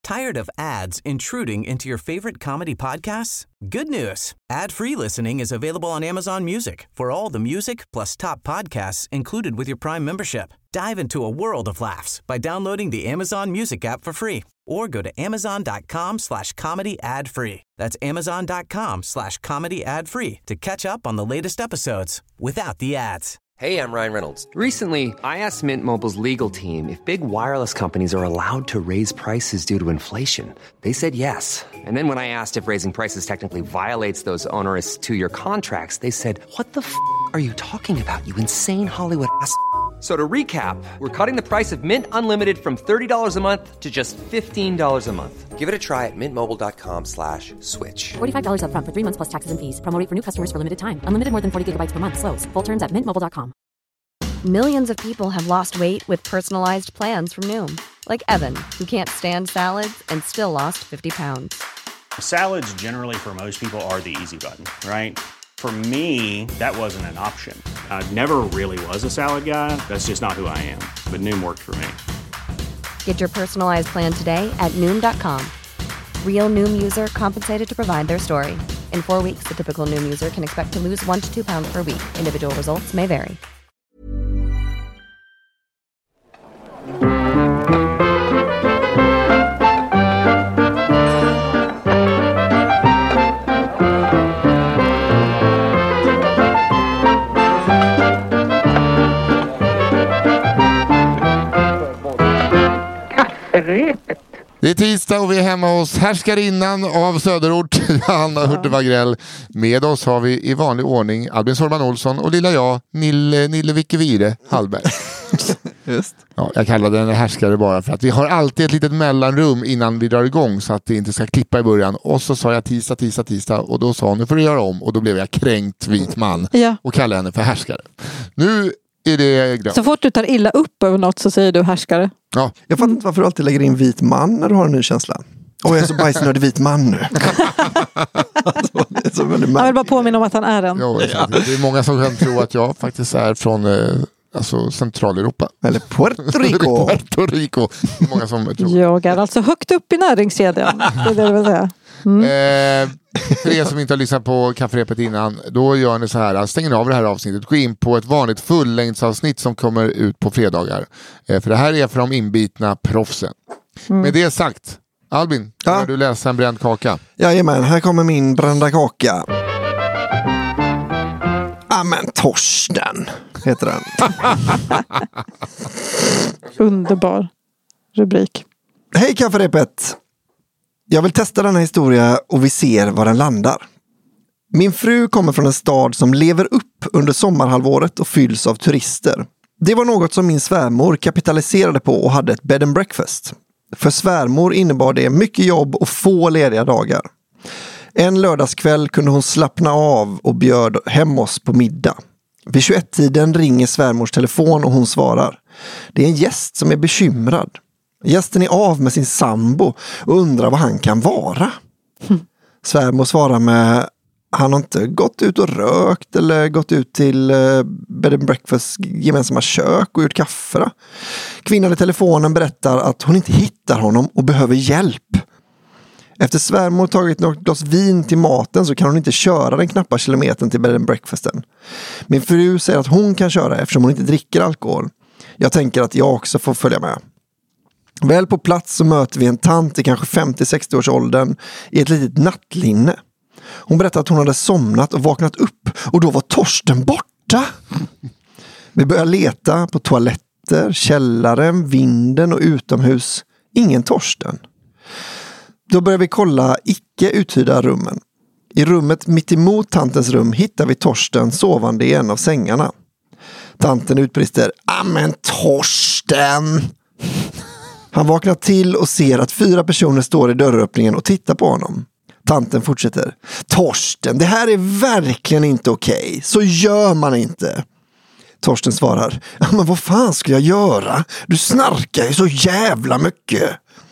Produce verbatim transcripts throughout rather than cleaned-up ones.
Tired of ads intruding into your favorite comedy podcasts? Good news. Ad-free listening is available on Amazon Music for all the music plus top podcasts included with your Prime membership. Dive into a world of laughs by downloading the Amazon Music app for free or go to amazon.com slash comedy ad free. That's amazon.com slash comedy ad free to catch up on the latest episodes without the ads. Hey, I'm Ryan Reynolds. Recently, I asked Mint Mobile's legal team if big wireless companies are allowed to raise prices due to inflation. They said yes. And then when I asked if raising prices technically violates those onerous two-year contracts, they said, what the f*** are you talking about, you insane Hollywood ass f- So to recap, we're cutting the price of Mint Unlimited from thirty dollars a month to just fifteen dollars a month. Give it a try at mintmobile.com slash switch. forty-five dollars up front for three months plus taxes and fees. Promo rate for new customers for limited time. Unlimited more than forty gigabytes per month. Slows full terms at mint mobile dot com. Millions of people have lost weight with personalized plans from Noom. Like Evan, who can't stand salads and still lost fifty pounds. Salads generally for most people are the easy button, right? For me, that wasn't an option. I never really was a salad guy. That's just not who I am. But Noom worked for me. Get your personalized plan today at Noom dot com. Real Noom user compensated to provide their story. In four weeks, the typical Noom user can expect to lose one to two pounds per week. Individual results may vary. Det är tisdag och vi är hemma hos härskarinnan av Söderort, Hanna Hurtig Wagrell. Med oss har vi i vanlig ordning Albin Sorman Olsson och lilla jag, Nille, Nille Vickevire Hallberg. Just. Ja, jag kallade den härskare bara för att vi har alltid ett litet mellanrum innan vi drar igång så att det inte ska klippa i början. Och så sa jag tisdag, tisdag, tisdag och då sa hon nu får du göra om och då blev jag kränkt vit man ja. och kallade henne för härskare. Nu är det glömt. Så fort du tar illa upp över något så säger du härskare. Ja. Jag fattar inte varför du alltid lägger in vit man när du har en ny känsla. Och jag är så bajsnödig vit man nu. Alltså, det är så väldigt jag vill bara påminna om att han är en. Ja, det är många som kan tro att jag faktiskt är från eh, alltså Centraleuropa. Eller Puerto Rico. Puerto Rico. Många som tror. Jag är alltså högt upp i näringskedjan. Det är det jag vill säga. Mm. Eh, för er som inte har lyssnat på kafferepet innan, då gör ni så här, stänger av det här avsnittet, gå in på ett vanligt fullängdsavsnitt som kommer ut på fredagar, eh, för det här är för de inbitna proffsen. Mm. Med det sagt, Albin, ja. Du läsa en bränd kaka? Jajamän, här kommer min brända kaka. Amen, Torsten heter den. Underbar rubrik. Hej kafferepet! Jag vill testa denna historia och vi ser var den landar. Min fru kommer från en stad som lever upp under sommarhalvåret och fylls av turister. Det var något som min svärmor kapitaliserade på och hade ett bed and breakfast. För svärmor innebar det mycket jobb och få lediga dagar. En lördagskväll kunde hon slappna av och bjöd hem oss på middag. Vid tjugoett-tiden ringer svärmors telefon och hon svarar. Det är en gäst som är bekymrad. Gästen är av med sin sambo och undrar vad han kan vara. Mm. Svärmor svarar med han har inte gått ut och rökt eller gått ut till uh, bed and breakfast gemensamma kök och gjort kaffe. Kvinnan i telefonen berättar att hon inte hittar honom och behöver hjälp. Efter svärmor tagit något glas vin till maten så kan hon inte köra den knappa kilometern till bed and breakfasten. Min fru säger att hon kan köra eftersom hon inte dricker alkohol. Jag tänker att jag också får följa med. Väl på plats så möter vi en tant i kanske femtio-sextio års åldern i ett litet nattlinne. Hon berättar att hon hade somnat och vaknat upp och då var Torsten borta. Vi börjar leta på toaletter, källaren, vinden och utomhus. Ingen Torsten. Då börjar vi kolla icke uthyrda rummen. I rummet mitt emot tantens rum hittar vi Torsten sovande i en av sängarna. Tanten utbrister, amen Torsten! Han vaknar till och ser att fyra personer står i dörröppningen och tittar på honom. Tanten fortsätter. Torsten, det här är verkligen inte okej. Så gör man inte. Torsten svarar. Men vad fan ska jag göra? Du snarkar ju så jävla mycket.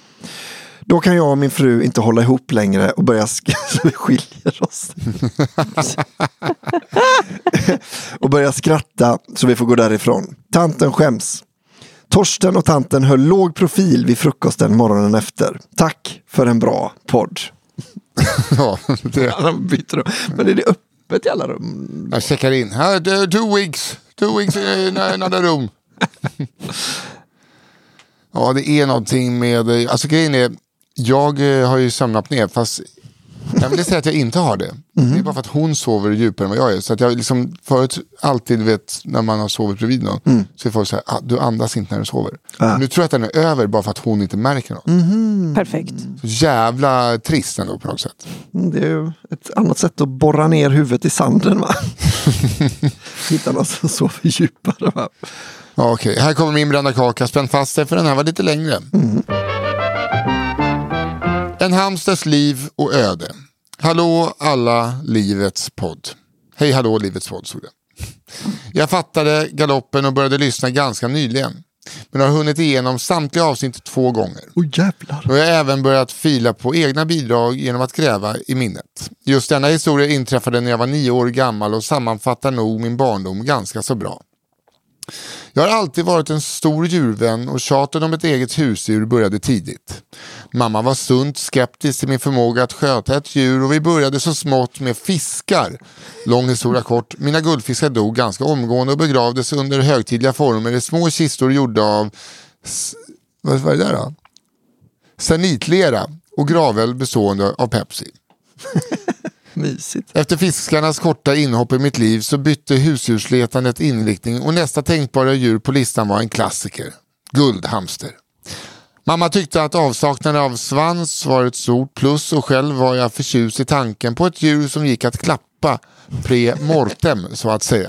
Då kan jag och min fru inte hålla ihop längre och börja sk- vi skiljer oss. och börja skratta så vi får gå därifrån. Tanten skäms. Torsten och tanten höll låg profil vid frukosten morgonen efter. Tack för en bra podd. Ja, det. Han byter upp. Men är det öppet i alla rum? Jag checkar in. Här, two weeks. Two weeks in another room. Ja, det är någonting med... Alltså grejen är, jag har ju sömnapné, fast jag vill säga att jag inte har det. Mm. Det är bara för att hon sover djupare än vad jag är. Så att jag liksom förut alltid vet när man har sovit bredvid någon, mm. så är folk så här, ah, du andas inte när du sover. Ah. Nu tror jag att den är över bara för att hon inte märker något. Mm. Perfekt. Så jävla trist ändå på något sätt. Det är ju ett annat sätt att borra ner huvudet i sanden, va? Hitta någon som sover djupare, va? Ja, okej, okay. Här kommer min brända kaka. Spänn fast sig för den här var lite längre. Mm. En hamsters liv och öde. Hallå alla livets podd. Hej hallå livets podd, såg det. Jag fattade galoppen och började lyssna ganska nyligen. Men har hunnit igenom samtliga avsnitt två gånger. Åh jävlar. Och jag har även börjat fila på egna bidrag genom att gräva i minnet. Just denna historia inträffade när jag var nio år gammal och sammanfattar nog min barndom ganska så bra. Jag har alltid varit en stor djurvän och tjaten om ett eget husdjur började tidigt. Mamma var sunt skeptisk till min förmåga att sköta ett djur och vi började så smått med fiskar. Lång historia kort, mina guldfiskar dog ganska omgående och begravdes under högtidliga former i små kistor gjorda av s- vad var det där då? Sanitlera och gravel bestående av Pepsi. Mysigt. Efter fiskarnas korta inhopp i mitt liv så bytte husdjursletandet inriktning och nästa tänkbara djur på listan var en klassiker. Guldhamster. Mamma tyckte att avsaknaden av svans var ett stort plus och själv var jag förtjust i tanken på ett djur som gick att klappa pre-mortem så att säga.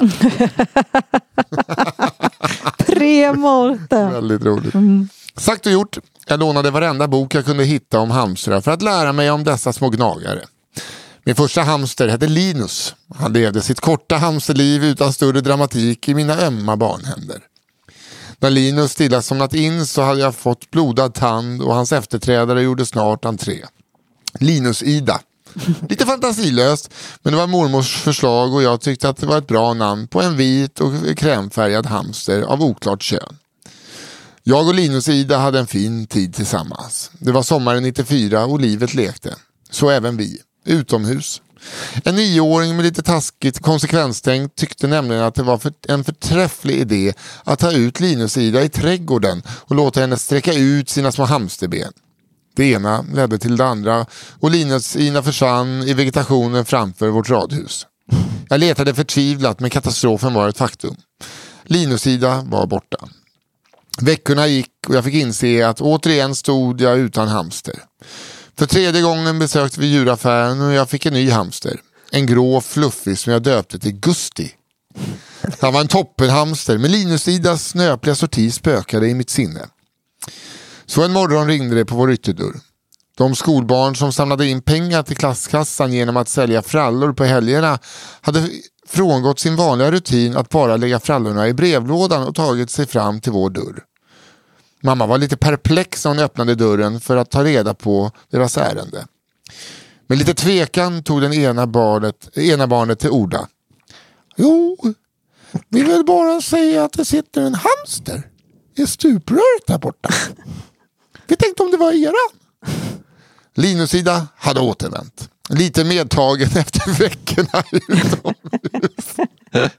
Pre-mortem. Väldigt roligt. Mm. Sagt och gjort. Jag lånade varenda bok jag kunde hitta om hamstrar för att lära mig om dessa små gnagare. Min första hamster hette Linus. Han levde sitt korta hamsterliv utan större dramatik i mina ömma barnhänder. När Linus stilla somnat in så hade jag fått blodad tand och hans efterträdare gjorde snart entré. Linus Ida. Lite fantasilöst, men det var mormors förslag och jag tyckte att det var ett bra namn på en vit och krämfärgad hamster av oklart kön. Jag och Linus Ida hade en fin tid tillsammans. Det var sommaren nittiofyra och livet lekte. Så även vi. Utomhus. En nioåring med lite taskigt konsekvenstänk tyckte nämligen att det var för en förträfflig idé att ta ut Linus Ida i trädgården och låta henne sträcka ut sina små hamsterben. Det ena ledde till det andra och Linus Ida försvann i vegetationen framför vårt radhus. Jag letade förtvivlat men katastrofen var ett faktum. Linus Ida var borta. Veckorna gick och jag fick inse att återigen stod jag utan hamster. För tredje gången besökte vi djuraffären och jag fick en ny hamster. En grå fluffig som jag döpte till Gusti. Han var en toppenhamster med Linus Idas snöpliga sorti spökade i mitt sinne. Så en morgon ringde det på vår ytterdörr. De skolbarn som samlade in pengar till klasskassan genom att sälja frallor på helgerna hade frångått sin vanliga rutin att bara lägga frallorna i brevlådan och tagit sig fram till vår dörr. Mamma var lite perplex när hon öppnade dörren för att ta reda på deras ärende. Med lite tvekan tog den ena barnet, ena barnet till orda. Jo, vill väl bara säga att det sitter en hamster i stupröret där borta. Vi tänkte om det var eran. Linus Ida hade återvänt. Lite medtagen efter veckorna utomhus.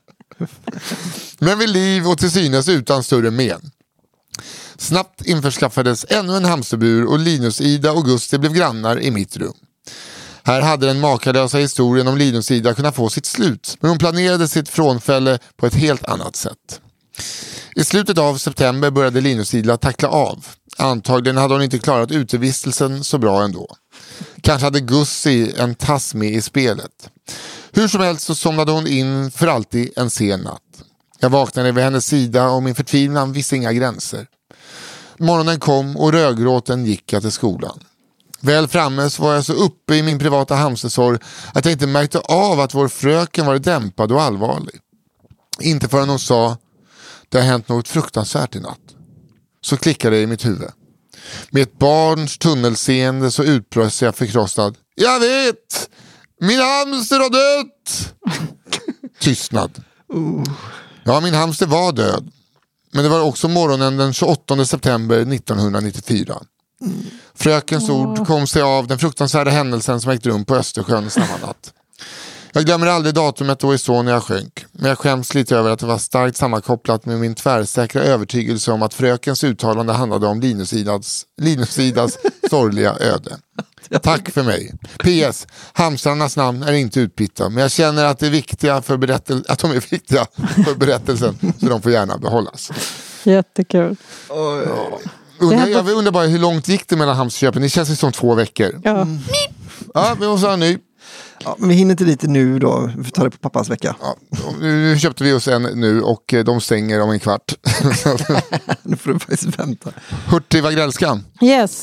Men vid liv och till synes utan större men. Snabbt införskaffades ännu en hamsterbur och Linus Ida och Augusti blev grannar i mitt rum. Här hade den makalösa historien om Linus Ida kunnat få sitt slut, men hon planerade sitt frånfälle på ett helt annat sätt. I slutet av september började Linus Ida tackla av. Antagligen hade hon inte klarat utevistelsen så bra ändå. Kanske hade Gussi en tass med i spelet. Hur som helst så somnade hon in för alltid en sen natt. Jag vaknade vid hennes sida och min förtvivlan visste inga gränser. Morgonen kom och rödgråten gick jag till skolan. Väl framme så var jag så uppe i min privata hamstersorg att jag inte märkte av att vår fröken var dämpad och allvarlig. Inte förrän hon sa, det har hänt något fruktansvärt i natt. Så klickade det i mitt huvud. Med ett barns tunnelseende så utbröt jag förkrossad. Jag vet! Min hamster har dött! Tystnad. Ja, min hamster var död. Men det var också morgonen den tjugoåttonde september nittonhundranittiofyra. Mm. Frökens oh. ord kom sig av den fruktansvärda händelsen som ägt rum på Östersjön samma natt. Jag glömmer aldrig datumet då i så när jag sjönk. Men jag skäms lite över att det var starkt sammankopplat med min tvärsäkra övertygelse om att frökens uttalande handlade om Linusidas, Linusidas sorgliga öde. Tack för mig. P S. Hamstrarnas namn är inte utbytta, men jag känner att, det är viktiga för berättel- att de är viktiga för berättelsen, så de får gärna behållas. Jättekul. Ja. Undrar, jag undrar bara hur långt gick det mellan hamsterköpen? Det känns som två veckor. Ja, mm. ja vi måste ha en ny. Ja, men vi hinner inte lite nu då. Vi tar det på pappas vecka. Ja, nu köpte vi oss en nu och de stänger om en kvart. Nu får du faktiskt vänta. Hurtig Wagrellskan. Yes.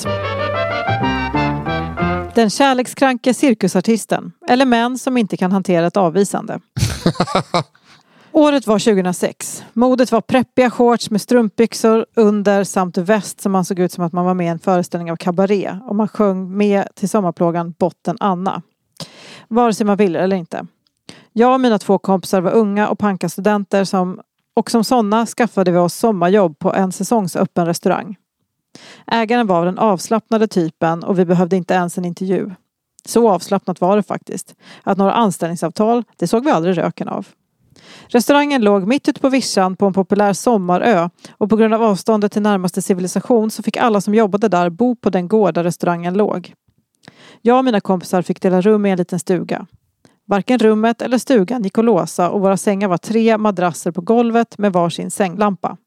Den kärlekskranke cirkusartisten. Eller män som inte kan hantera ett avvisande. Året var tjugohundrasex. Modet var preppiga shorts med strumpbyxor under samt väst som man såg ut som att man var med i en föreställning av kabaré. Och man sjöng med till sommarplågan Botten Anna. Vare sig man ville eller inte. Jag och mina två kompisar var unga och pankastudenter som, och som sådana skaffade vi oss sommarjobb på en säsongsöppen restaurang. Ägaren var den avslappnade typen och vi behövde inte ens en intervju. Så avslappnat var det faktiskt. Att några anställningsavtal, det såg vi aldrig röken av. Restaurangen låg mitt ute på vischan på en populär sommarö och på grund av avståndet till närmaste civilisation så fick alla som jobbade där bo på den gård där restaurangen låg. Jag och mina kompisar fick dela rum i en liten stuga. Varken rummet eller stugan gick att låsa och våra sängar var tre madrasser på golvet med varsin sänglampa.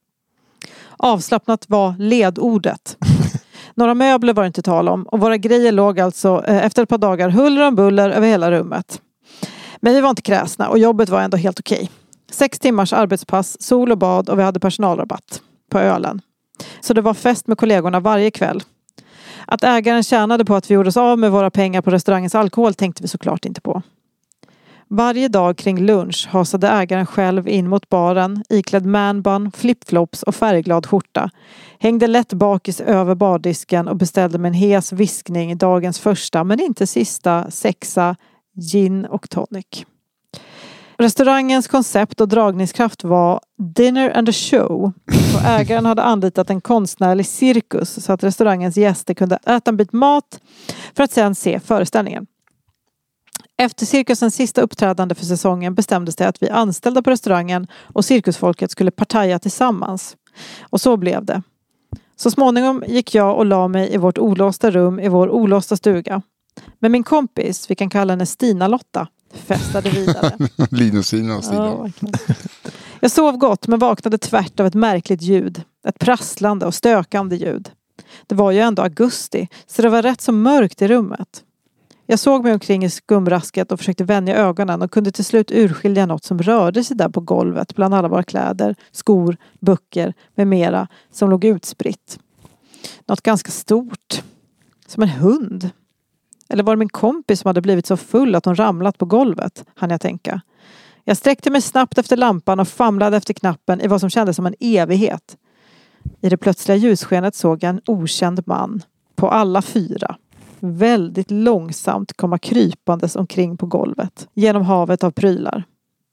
Avslappnat var ledordet. Några möbler var det inte tal om och våra grejer låg alltså eh, efter ett par dagar huller om buller över hela rummet. Men vi var inte kräsna och jobbet var ändå helt okej. Sex timmars arbetspass, sol och bad och vi hade personalrabatt på ölen. Så det var fest med kollegorna varje kväll. Att ägaren tjänade på att vi gjorde oss av med våra pengar på restaurangens alkohol tänkte vi såklart inte på. Varje dag kring lunch hasade ägaren själv in mot baren, iklädd manbun, flipflops och färgglad skjorta. Hängde lätt bakis över bardisken och beställde med en hes viskning dagens första, men inte sista, sexa, gin och tonic. Restaurangens koncept och dragningskraft var dinner and a show. Och ägaren hade anlitat en konstnärlig cirkus så att restaurangens gäster kunde äta en bit mat för att sedan se föreställningen. Efter cirkusens sista uppträdande för säsongen bestämdes det att vi anställda på restaurangen och cirkusfolket skulle partaja tillsammans. Och så blev det. Så småningom gick jag och la mig i vårt olåsta rum i vår olåsta stuga. Men min kompis, vi kan kalla henne Stina-Lotta, festade vidare. Linusina och Stina. Ja, jag sov gott men vaknade tvärt av ett märkligt ljud. Ett prasslande och stökande ljud. Det var ju ändå augusti så det var rätt så mörkt i rummet. Jag såg mig omkring i skumrasket och försökte vänja ögonen och kunde till slut urskilja något som rörde sig där på golvet bland alla våra kläder, skor, böcker med mera som låg utspritt. Något ganska stort. Som en hund. Eller var det min kompis som hade blivit så full att hon ramlat på golvet, hann jag tänka. Jag sträckte mig snabbt efter lampan och famlade efter knappen i vad som kändes som en evighet. I det plötsliga ljusskenet såg jag en okänd man på alla fyra. Väldigt långsamt komma krypandes omkring på golvet genom havet av prylar.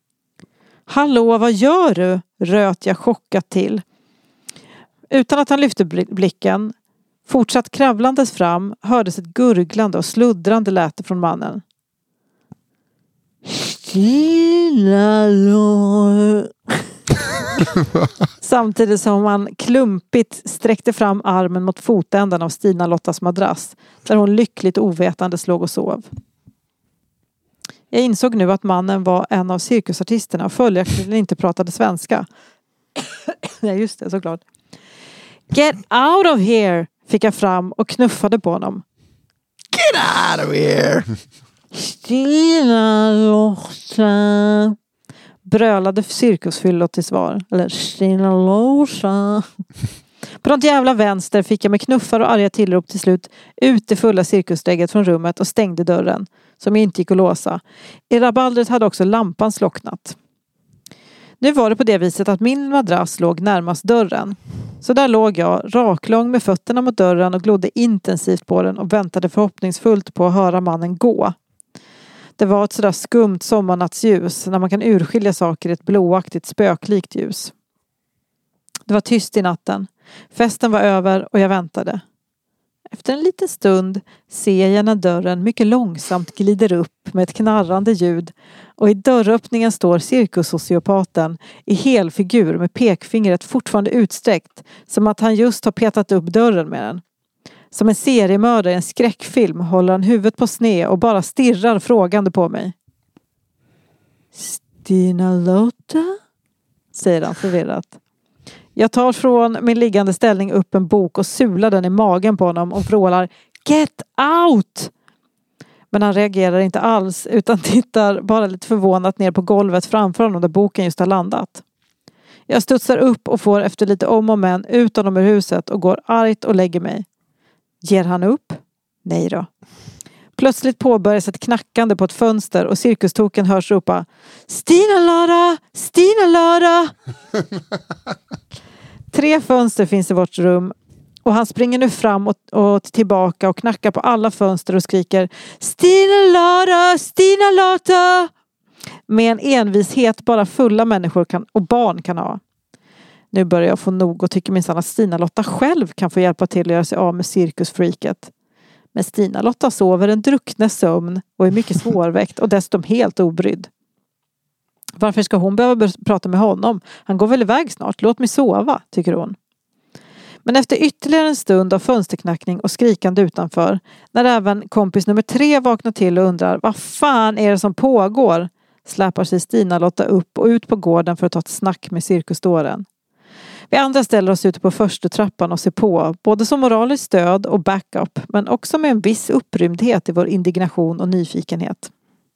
Hallå, vad gör du? Röt jag chockat till. Utan att han lyfte blicken, fortsatt kravlandes fram, hördes ett gurglande och sluddrande läte från mannen. Stilla lår. Samtidigt som han klumpigt sträckte fram armen mot fotändan av Stina Lottas madrass, där hon lyckligt ovetande slog och sov. Jag insåg nu att mannen var en av cirkusartisterna och följaktligen inte pratade svenska. Nej, just det, såklart. Get out of here! Fick jag fram och knuffade på honom. Get out of here! Stina Lotta, brölade cirkusfyllot till svar. Eller Stina Lotta. På något jävla vänster fick jag med knuffar och arga tillrop till slut ut det fulla cirkusdrägget från rummet och stängde dörren, som inte gick att låsa. I rabaldret hade också lampan slocknat. Nu var det på det viset att min madrass låg närmast dörren. Så där låg jag, raklång med fötterna mot dörren och glodde intensivt på den och väntade förhoppningsfullt på att höra mannen gå. Det var ett sådär skumt sommarnattsljus när man kan urskilja saker i ett blåaktigt spöklikt ljus. Det var tyst i natten. Festen var över och jag väntade. Efter en liten stund ser jag när dörren mycket långsamt glider upp med ett knarrande ljud och i dörröppningen står cirkussociopaten i helfigur med pekfingret fortfarande utsträckt som att han just har petat upp dörren med den. Som en seriemördare i en skräckfilm håller han huvudet på sned och bara stirrar frågande på mig. Stina Lotta? Säger han förvirrat. Jag tar från min liggande ställning upp en bok och sular den i magen på honom och vrålar Get out! Men han reagerar inte alls utan tittar bara lite förvånat ner på golvet framför honom där boken just har landat. Jag studsar upp och får efter lite om och men ut honom ur huset och går argt och lägger mig. Ger han upp? Nej då. Plötsligt påbörjas ett knackande på ett fönster och cirkustoken hörs ropa Stina Lara! Stina Lara! Tre fönster finns i vårt rum och han springer nu fram och, och tillbaka och knackar på alla fönster och skriker Stina Lara! Stina Lotta! Med en envishet bara fulla människor kan, och barn kan ha. Nu börjar jag få nog och tycker minsann att Stina Lotta själv kan få hjälpa till att göra sig av med cirkusfreaket. Men Stina Lotta sover en druckne sömn och är mycket svårväckt och dessutom helt obrydd. Varför ska hon behöva prata med honom? Han går väl iväg snart, låt mig sova, tycker hon. Men efter ytterligare en stund av fönsterknackning och skrikande utanför, när även kompis nummer tre vaknar till och undrar vad fan är det som pågår, släpar sig Stina Lotta upp och ut på gården för att ta ett snack med cirkusdåren. Vi andra ställer oss ute på första trappan och ser på, både som moraliskt stöd och backup, men också med en viss upprymdhet i vår indignation och nyfikenhet.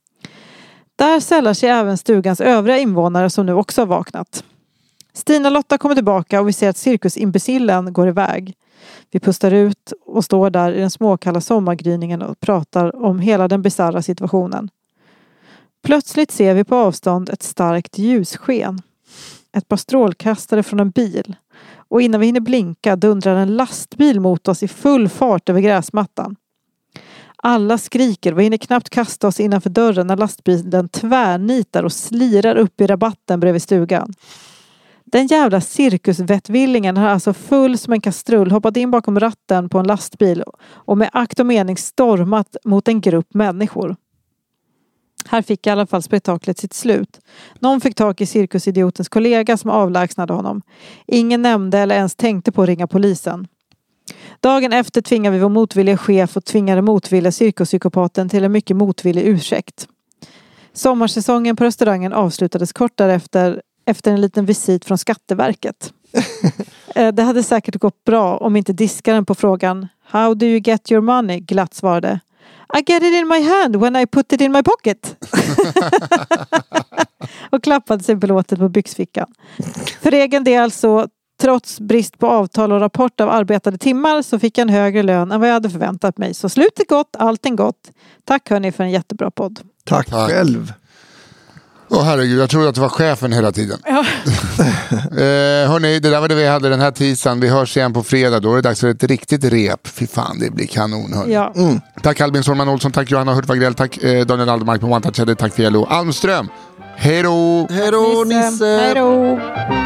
Där sällar sig även stugans övriga invånare som nu också har vaknat. Stina Lotta kommer tillbaka och vi ser att cirkusimbecillen går iväg. Vi pustar ut och står där i den småkalla sommargryningen och pratar om hela den bizarra situationen. Plötsligt ser vi på avstånd ett starkt ljussken. Ett par strålkastare från en bil. Och innan vi hinner blinka dundrar en lastbil mot oss i full fart över gräsmattan. Alla skriker och vi hinner knappt kasta oss innanför dörren när lastbilen tvärnitar och slirar upp i rabatten bredvid stugan. Den jävla cirkusvettvillingen har alltså full som en kastrull hoppat in bakom ratten på en lastbil och med akt och mening stormat mot en grupp människor. Här fick i alla fall spektaklet sitt slut. Någon fick tag i cirkusidiotens kollega som avlägsnade honom. Ingen nämnde eller ens tänkte på att ringa polisen. Dagen efter tvingade vi vår motvilliga chef och tvingade motvilliga cirkuspsykopaten till en mycket motvillig ursäkt. Sommarsäsongen på restaurangen avslutades kort därefter efter en liten visit från Skatteverket. Det hade säkert gått bra om inte diskaren på frågan How do you get your money? Glatt svarade I get it in my hand when I put it in my pocket. Och klappade sig belåtet på byxfickan. För egen del så, trots brist på avtal och rapport av arbetade timmar, så fick jag en högre lön än vad jag hade förväntat mig. Så slutet gott, allting gott. Tack hörni för en jättebra podd. Tack, Tack. själv. Åh oh, herregud, jag trodde att det var chefen hela tiden. Ja. eh, hörni, det där var det vi hade den här tisdagen. Vi hörs igen på fredag. Då är det dags för ett riktigt rep. Fy fan, det blir kanon. Hörni. Ja. Mm. Tack Albin Solman Olsson, tack Johanna Hurt Wagrell, tack eh, Daniel Aldermark på OneTouch, tack Fialo Almström. Hej då! Hej då, Nisse! Hej då!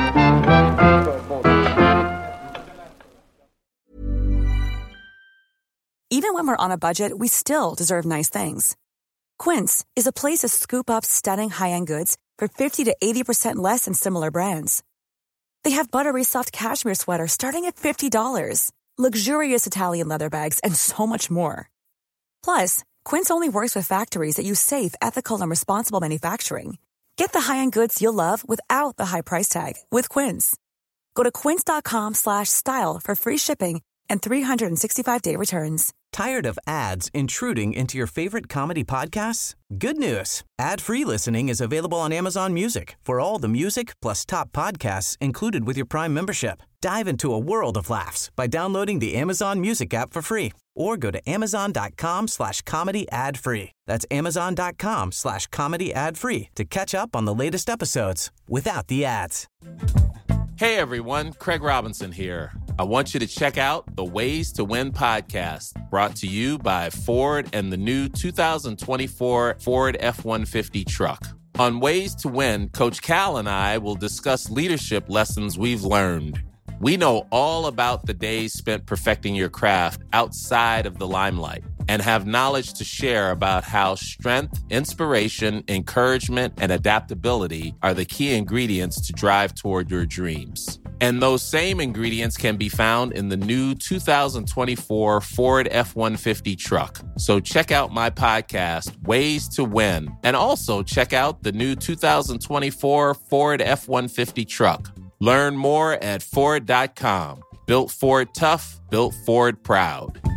Even when we're on a budget, we still deserve nice things. Quince is a place to scoop up stunning high-end goods for fifty to eighty percent less than similar brands. They have buttery soft cashmere sweaters starting at fifty dollars, luxurious Italian leather bags, and so much more. Plus, Quince only works with factories that use safe, ethical, and responsible manufacturing. Get the high-end goods you'll love without the high price tag with Quince. Go to quince.com slash style for free shipping and three sixty-five day returns. Tired of ads intruding into your favorite comedy podcasts? Good news. Ad-free listening is available on Amazon Music for all the music plus top podcasts included with your Prime membership. Dive into a world of laughs by downloading the Amazon Music app for free or go to amazon.com slash comedy ad free. That's amazon.com slash comedy ad free to catch up on the latest episodes without the ads. Hey everyone, Craig Robinson here. I want you to check out the Ways to Win podcast, brought to you by Ford and the new two thousand twenty-four Ford F one fifty truck. On Ways to Win, Coach Cal and I will discuss leadership lessons we've learned. We know all about the days spent perfecting your craft outside of the limelight and have knowledge to share about how strength, inspiration, encouragement, and adaptability are the key ingredients to drive toward your dreams. And those same ingredients can be found in the new two thousand twenty-four Ford F one fifty truck. So check out my podcast, Ways to Win, and also check out the new two thousand twenty-four Ford F one fifty truck. Learn more at Ford dot com. Built Ford tough, built Ford proud.